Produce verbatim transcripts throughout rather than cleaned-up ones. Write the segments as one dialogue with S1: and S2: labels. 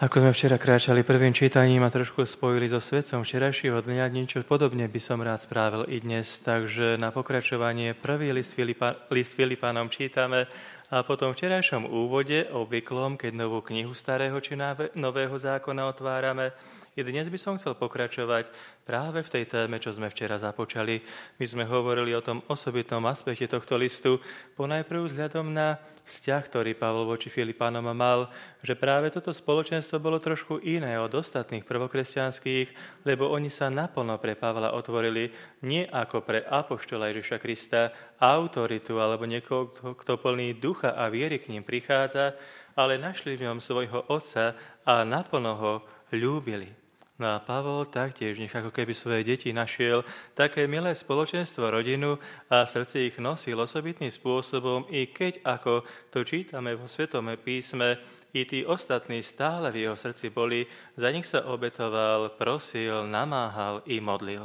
S1: Ako sme včera kráčali prvým čítaním a trošku spojili so svetcom včerajšieho dňa, niečo podobne by som rád správil i dnes. Takže na pokračovanie prvý list, Filipa, list Filipánom čítame a potom v včerajšom úvode, obvyklom, keď novú knihu starého či nového zákona otvárame, i dnes by som chcel pokračovať práve v tej téme, čo sme včera započali. My sme hovorili o tom osobitnom aspekte tohto listu, ponajprv vzhľadom na vzťah, ktorý Pavol voči Filipánom mal, že práve toto spoločenstvo bolo trošku iné od ostatných prvokresťanských, lebo oni sa naplno pre Pavla otvorili nie ako pre apoštola Ježiša Krista, autoritu alebo niekoho, kto plný ducha a viery k ním prichádza, ale našli v ňom svojho otca a naplno ho ľúbili. No a Pavol taktiež nech ako keby svoje deti našiel také milé spoločenstvo, rodinu a v srdci ich nosil osobitným spôsobom, i keď, ako to čítame vo Svetom písme, i tí ostatní stále v jeho srdci boli, za nich sa obetoval, prosil, namáhal i modlil.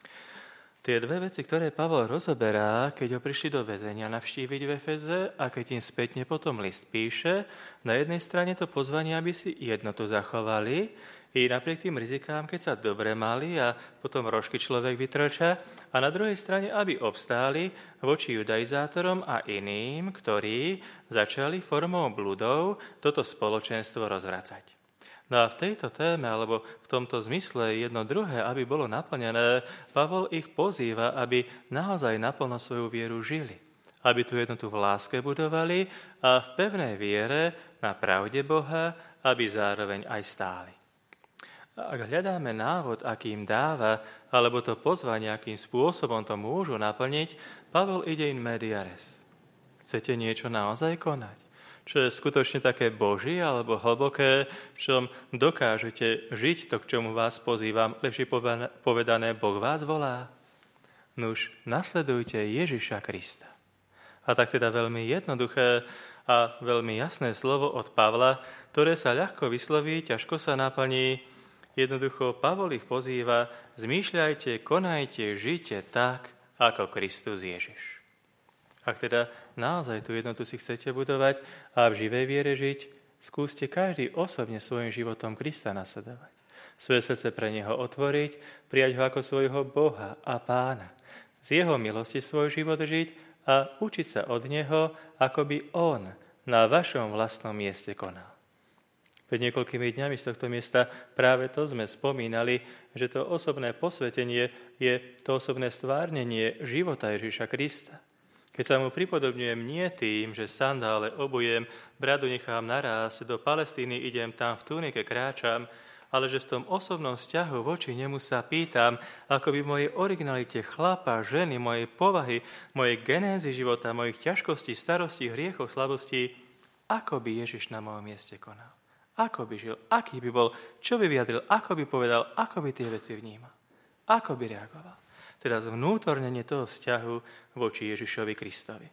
S1: Tie dve veci, ktoré Pavol rozoberá, keď ho prišli do väzenia navštíviť v Efeze a keď im spätne potom list píše, na jednej strane to pozvanie, aby si jednotu zachovali, i napriek tým rizikám, keď sa dobre mali a potom rožky človek vytrča, a na druhej strane, aby obstáli voči judaizátorom a iným, ktorí začali formou bludov toto spoločenstvo rozvracať. No a v tejto téme, alebo v tomto zmysle jedno druhé, aby bolo naplnené, Pavol ich pozýva, aby naozaj naplno svoju vieru žili. Aby tú jednotu v láske budovali a v pevnej viere na pravde Boha, aby zároveň aj stáli. Ak hľadáme návod, akým dáva, alebo to pozvanie, akým spôsobom to môžu naplniť, Pavol ide in media res. Chcete niečo naozaj konať? Čo je skutočne také Božie alebo hlboké, v čom dokážete žiť to, k čomu vás pozývam, lepšie povedané, Boh vás volá? Nuž, nasledujte Ježiša Krista. A tak teda veľmi jednoduché a veľmi jasné slovo od Pavla, ktoré sa ľahko vysloví, ťažko sa naplní. Jednoducho Pavol ich pozýva, zmýšľajte, konajte, žite tak, ako Kristus Ježiš. Ak teda naozaj tú jednotu si chcete budovať a v živej viere žiť, skúste každý osobne svojim životom Krista nasledovať. Svoje srdce pre Neho otvoriť, prijať ho ako svojho Boha a Pána. Z Jeho milosti svoj život žiť a učiť sa od Neho, ako by On na vašom vlastnom mieste konal. Pred niekoľkými dňami z tohto miesta práve to sme spomínali, že to osobné posvetenie je to osobné stvárnenie života Ježiša Krista. Keď sa mu pripodobňujem nie tým, že sandále obujem, bradu nechám narásť, do Palestíny idem, tam v túnike kráčam, ale že v tom osobnom vzťahu voči nemu sa pýtam, ako by v mojej originalite chlapa, ženy, mojej povahy, mojej genézy života, mojich ťažkostí, starostí, hriechov, slabostí, ako by Ježiš na mojom mieste konal. Ako by žil, aký by bol, čo by vyjadril, ako by povedal, ako by tie veci vnímal, ako by reagoval. Teda zvnútornenie toho vzťahu voči Ježišovi Kristovi.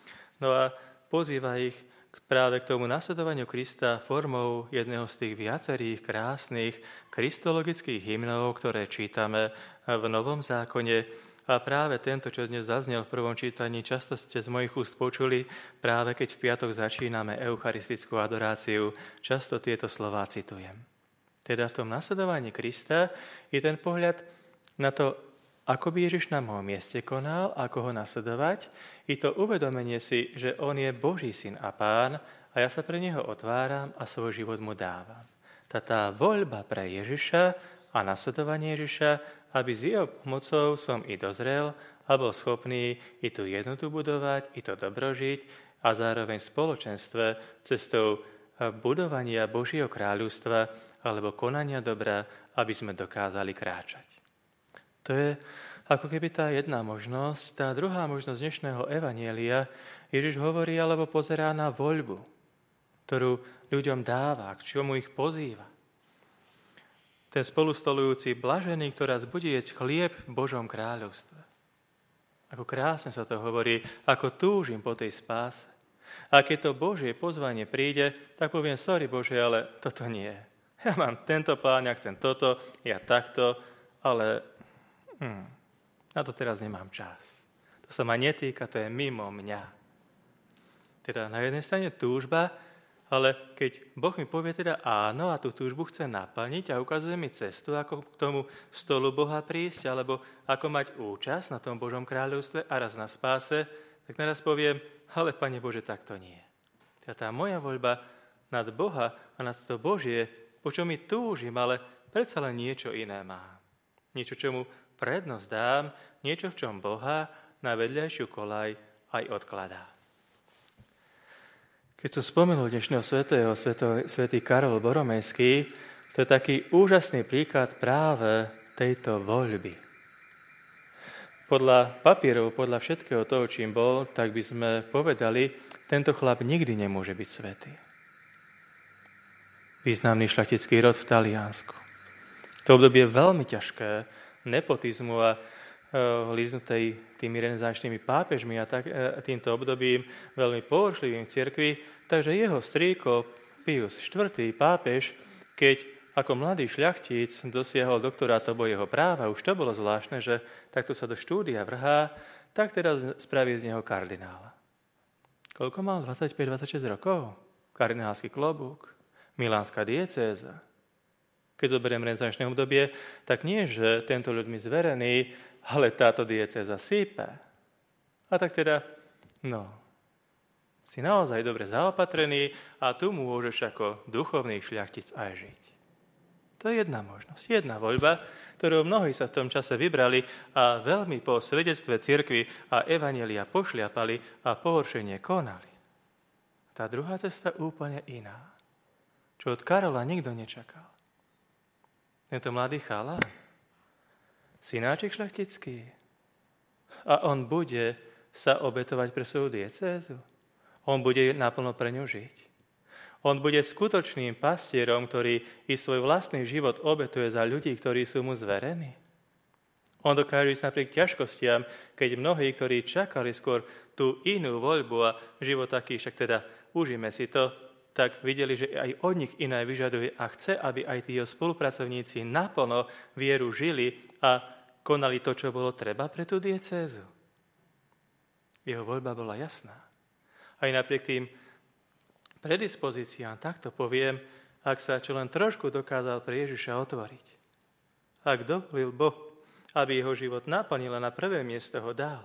S1: No a pozýva ich práve k tomu nasledovaniu Krista formou jedného z tých viacerých krásnych kristologických hymnov, ktoré čítame v Novom zákone. A práve tento, čo dnes zaznel v prvom čítaní, často ste z mojich úst počuli, práve keď v piatok začíname eucharistickú adoráciu, často tieto slová citujem. Teda v tom nasledovaní Krista je ten pohľad na to, ako by Ježiš na môjom mieste konal, ako ho nasledovať, i to uvedomenie si, že on je Boží syn a Pán a ja sa pre neho otváram a svoj život mu dávam. Tá, tá voľba pre Ježiša a nasledovanie Ježiša, aby s jeho pomocou som i dozrel a bol schopný i tú jednotu budovať, i to dobro žiť a zároveň v spoločenstve cestou budovania Božieho kráľovstva alebo konania dobra, aby sme dokázali kráčať. To je ako keby tá jedna možnosť. Tá druhá možnosť dnešného evanjelia, Ježiš hovorí alebo pozerá na voľbu, ktorú ľuďom dáva, k čomu ich pozýva. Ten spolustolujúci blažený, ktorá bude jesť chlieb v Božom kráľovstve. Ako krásne sa to hovorí, ako túžim po tej spáse. A keď to Božie pozvanie príde, tak poviem, sorry Bože, ale toto nie. Ja mám tento plán, ja chcem toto, ja takto, ale hm, na to teraz nemám čas. To sa ma netýka, to je mimo mňa. Teda na jednej strane túžba, Ale keď Boh mi povie teda áno a tú túžbu chce naplniť a ukazuje mi cestu, ako k tomu stolu Boha prísť, alebo ako mať účasť na tom Božom kráľovstve a raz na spáse, tak naraz poviem, ale Pane Bože, tak to nie. Teda tá moja voľba nad Boha a nad to Božie, po čom mi túžim, ale predsa len niečo iné má. Niečo, čomu prednosť dám, niečo, v čom Boha na vedľajšiu kolaj aj odkladá. Keď som spomenul dnešného svätého, svätý Karol Boromejský, to je taký úžasný príklad práve tejto voľby. Podľa papierov, podľa všetkého toho, čím bol, tak by sme povedali, tento chlap nikdy nemôže byť svätý. Významný šľachtický rod v Taliansku. To obdobie je veľmi ťažké, nepotizmu a líznutej tými renesančnými pápežmi a tak, týmto obdobím veľmi pohoršlivým v cirkvi, takže jeho strýko Pius štvrtý pápež, keď ako mladý šľachtic dosiahol doktorát jeho práva, už to bolo zvláštne, že takto sa do štúdia vrhá, tak teraz spraví z neho kardinála. Koľko mal? dvadsaťpäť dvadsaťšesť rokov? Kardinálsky klobúk, milánska diecéza. Keď zoberiem renesančné obdobie, tak nie, že tento ľuďmi zverený, ale táto diecéza sype. A tak teda, no, si naozaj dobre zaopatrený a tu môžeš ako duchovný šľachtic aj žiť. To je jedna možnosť, jedna voľba, ktorú mnohí sa v tom čase vybrali a veľmi po svedectve cirkvi a evanjelia pošliapali a pohoršenie konali. Tá druhá cesta úplne iná, čo od Karola nikto nečakal. Tento mladý chalán, synáčik šľachtický. A on bude sa obetovať pre svoju diecézu. On bude naplno pre ňu žiť. On bude skutočným pastierom, ktorý i svoj vlastný život obetuje za ľudí, ktorí sú mu zverení. On dokáže ísť napriek ťažkostiam, keď mnohí, ktorí čakali skôr tú inú voľbu a život taký, však teda užíme si to, tak videli, že aj od nich iné vyžaduje a chce, aby aj tí jeho spolupracovníci naplno vieru žili a konali to, čo bolo treba pre tú diecézu. Jeho voľba bola jasná. Aj napriek tým predispozíciám, takto poviem, ak sa čo len trošku dokázal pre Ježiša otvoriť. Ak dovolil Boh, aby jeho život naplnil a na prvé miesto ho dal.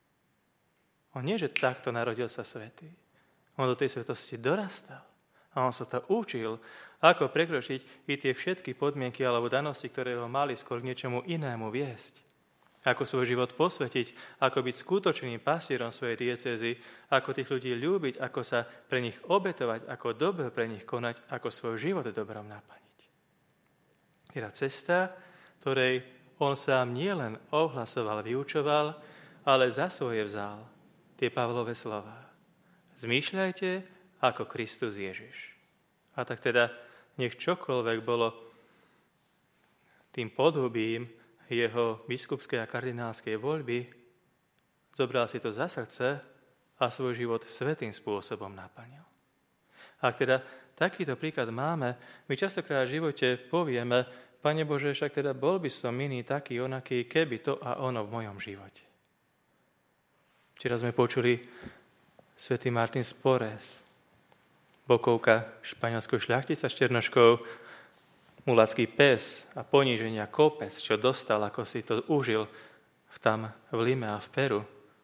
S1: On nie, že takto narodil sa svätý. On do tej svetosti dorastal. A on sa to učil, ako prekročiť i tie všetky podmienky alebo danosti, ktoré ho mali skôr k niečomu inému viesť. Ako svoj život posvetiť, ako byť skutočným pastierom svojej diecézy, ako tých ľudí ľúbiť, ako sa pre nich obetovať, ako dobro pre nich konať, ako svoj život dobrom naplniť. Teda cesta, ktorej on sám nielen ohlasoval, vyučoval, ale za svoje vzal tie Pavlove slová. Zmýšľajte ako Kristus Ježiš. A tak teda nech čokoľvek bolo tým podhubím jeho biskupskej a kardinálskej voľby, zobral si to za srdce a svoj život svätým spôsobom naplnil. Ak teda takýto príklad máme, my častokrát v živote povieme, Pane Bože, však teda bol by som iný taký, onaký, keby to a ono v mojom živote. Včera sme počuli svätý Martin z Porres, bokovka španielského šľachtica s černoškou, mulacký pes a poníženia kopec, čo dostal, ako si to užil v tam v Lime a v Peru.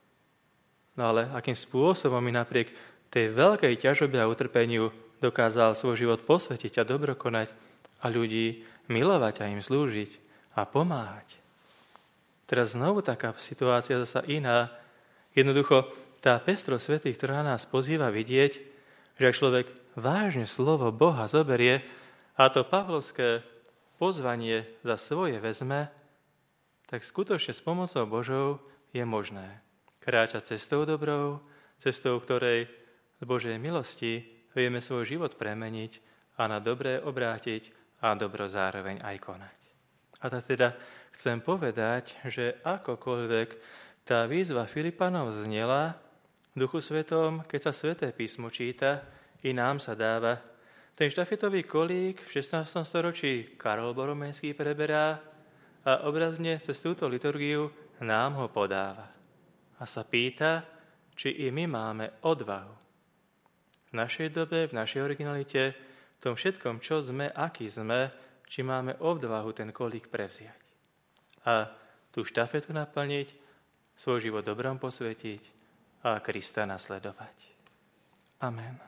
S1: No ale akým spôsobom mi napriek tej veľkej ťažobe a utrpeniu dokázal svoj život posvetiť a dobrokonať a ľudí milovať a im slúžiť a pomáhať. Teraz znovu taká situácia zasa iná. Jednoducho tá pestrosť svätých, ktorá nás pozýva vidieť, že ak človek vážne slovo Boha zoberie a to pavlovské pozvanie za svoje vezme, tak skutočne s pomocou Božou je možné kráčať cestou dobrou, cestou ktorej z Božej milosti vieme svoj život premeniť a na dobré obrátiť a dobro zároveň aj konať. A tak teda chcem povedať, že akokoľvek tá výzva Filipanov znela, v Duchu Svetom, keď sa Sväté písmo číta, i nám sa dáva. Ten štafetový kolík v šestnástom storočí Karol Boromejský preberá a obrazne cez túto liturgiu nám ho podáva. A sa pýta, či i my máme odvahu v našej dobe, v našej originalite, v tom všetkom, čo sme, aký sme, či máme odvahu ten kolík prevziať. A tú štafetu naplniť, svoj život dobrom posvetiť a Krista nasledovať. Amen.